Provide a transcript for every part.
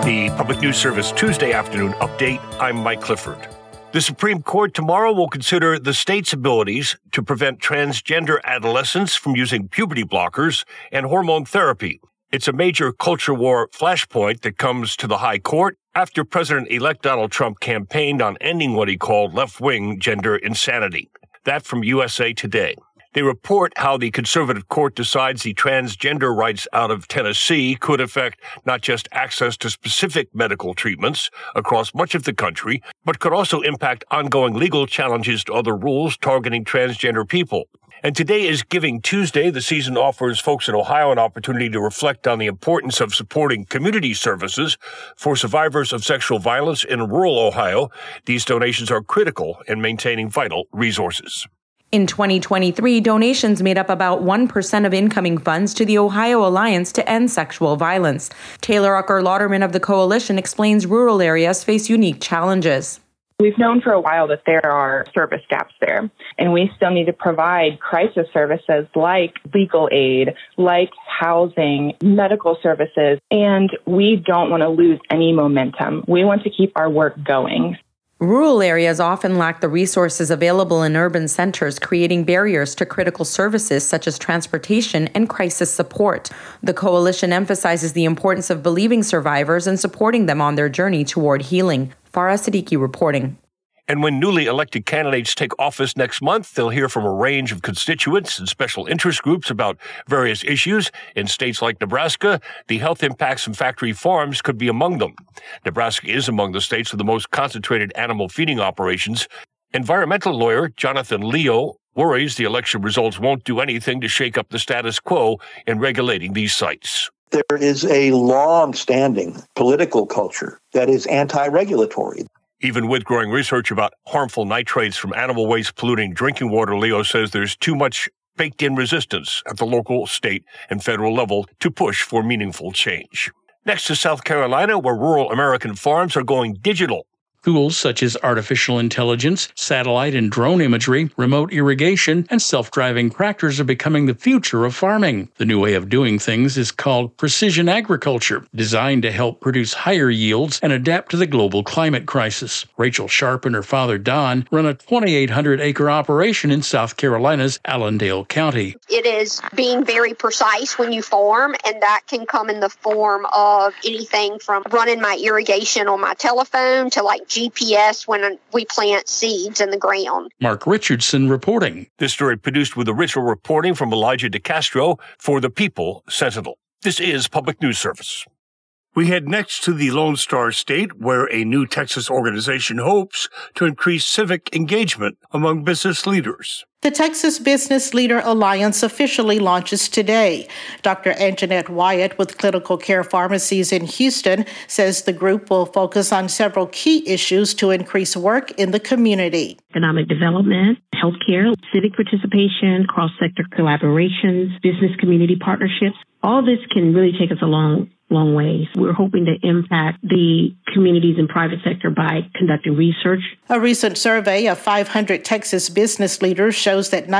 the Public News Service Tuesday afternoon update. I'm Mike Clifford. The Supreme Court tomorrow will consider the state's abilities to prevent transgender adolescents from using puberty blockers and hormone therapy. It's a major culture war flashpoint that comes to the High Court after President-elect Donald Trump campaigned on ending what he called left-wing gender insanity. That from USA Today. They report how the conservative court decides the transgender rights out of Tennessee could affect not just access to specific medical treatments across much of the country, but could also impact ongoing legal challenges to other rules targeting transgender people. And today is Giving Tuesday. The season offers folks in Ohio an opportunity to reflect on the importance of supporting community services for survivors of sexual violence in rural Ohio. These donations are critical in maintaining vital resources. In 2023, donations made up about 1% of incoming funds to the Ohio Alliance to End Sexual Violence. Taylor Ucker-Lauderman of the coalition explains rural areas face unique challenges. We've known for a while that there are service gaps there, and we still need to provide crisis services like legal aid, like housing, medical services, and we don't want to lose any momentum. We want to keep our work going. Rural areas often lack the resources available in urban centers, creating barriers to critical services such as transportation and crisis support. The coalition emphasizes the importance of believing survivors and supporting them on their journey toward healing. Farah Siddiqui reporting. And when newly elected candidates take office next month, they'll hear from a range of constituents and special interest groups about various issues. In states like Nebraska, the health impacts from factory farms could be among them. Nebraska is among the states with the most concentrated animal feeding operations. Environmental lawyer Jonathan Leo worries the election results won't do anything to shake up the status quo in regulating these sites. There is a long-standing political culture that is anti-regulatory. Even with growing research about harmful nitrates from animal waste polluting drinking water, Leo says there's too much baked-in resistance at the local, state, and federal level to push for meaningful change. Next to South Carolina, where rural American farms are going digital. Tools such as artificial intelligence, satellite and drone imagery, remote irrigation, and self-driving tractors are becoming the future of farming. The new way of doing things is called precision agriculture, designed to help produce higher yields and adapt to the global climate crisis. Rachel Sharp and her father Don run a 2,800-acre operation in South Carolina's Allendale County. It is being very precise when you farm, and that can come in the form of anything from running my irrigation on my telephone to like GPS when we plant seeds in the ground. Mark Richardson reporting. This story produced with original reporting from Elijah DeCastro for the People Sentinel. This is Public News Service. We head next to the Lone Star State, where a new Texas organization hopes to increase civic engagement among business leaders. The Texas Business Leader Alliance officially launches today. Dr. Anjanette Wyatt with Clinical Care Pharmacies in Houston says the group will focus on several key issues to increase work in the community. Economic development, healthcare, civic participation, cross-sector collaborations, business community partnerships. All this can really take us a long way. We're hoping to impact the communities and private sector by conducting research. A recent survey of 500 Texas business leaders shows that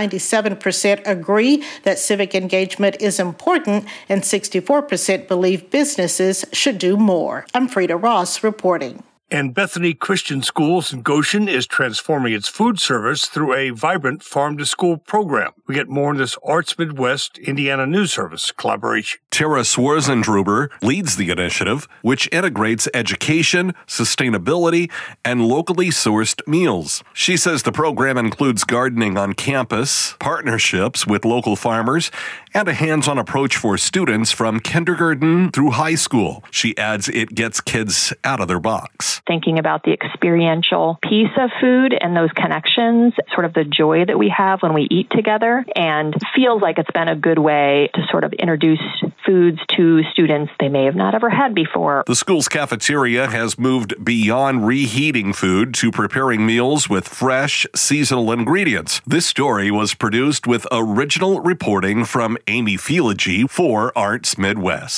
97% agree that civic engagement is important and 64% believe businesses should do more. I'm Frida Ross reporting. And Bethany Christian Schools in Goshen is transforming its food service through a vibrant farm-to-school program. We get more in this Arts Midwest Indiana News Service collaboration. Tara Swarzendruber leads the initiative, which integrates education, sustainability, and locally sourced meals. She says the program includes gardening on campus, partnerships with local farmers, and a hands-on approach for students from kindergarten through high school. She adds it gets kids out of their box. Thinking about the experiential piece of food and those connections, sort of the joy that we have when we eat together, and feels like it's been a good way to sort of introduce foods to students they may have not ever had before. The school's cafeteria has moved beyond reheating food to preparing meals with fresh, seasonal ingredients. This story was produced with original reporting from Amy Feligy for Arts Midwest.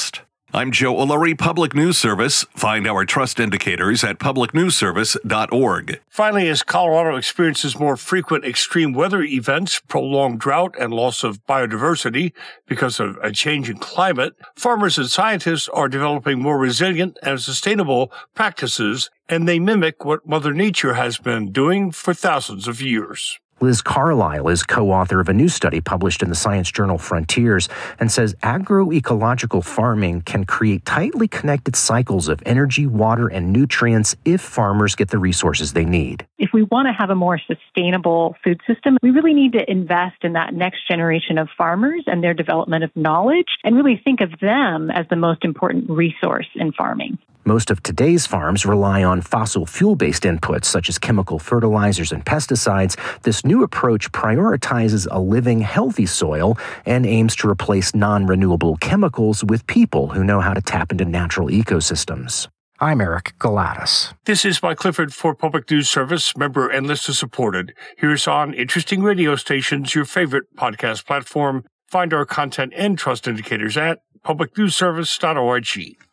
I'm Joe Ullery, Public News Service. Find our trust indicators at publicnewsservice.org. Finally, as Colorado experiences more frequent extreme weather events, prolonged drought, and loss of biodiversity because of a changing climate, farmers and scientists are developing more resilient and sustainable practices, and they mimic what Mother Nature has been doing for thousands of years. Liz Carlisle is co-author of a new study published in the science journal Frontiers and says agroecological farming can create tightly connected cycles of energy, water, and nutrients if farmers get the resources they need. If we want to have a more sustainable food system, we really need to invest in that next generation of farmers and their development of knowledge and really think of them as the most important resource in farming. Most of today's farms rely on fossil fuel-based inputs such as chemical fertilizers and pesticides. This new approach prioritizes a living, healthy soil and aims to replace non-renewable chemicals with people who know how to tap into natural ecosystems. I'm Eric Galatas. This is Mike Clifford for Public News Service, member and listener supported. Here's on Interesting Radio Stations, your favorite podcast platform. Find our content and trust indicators at publicnewsservice.org.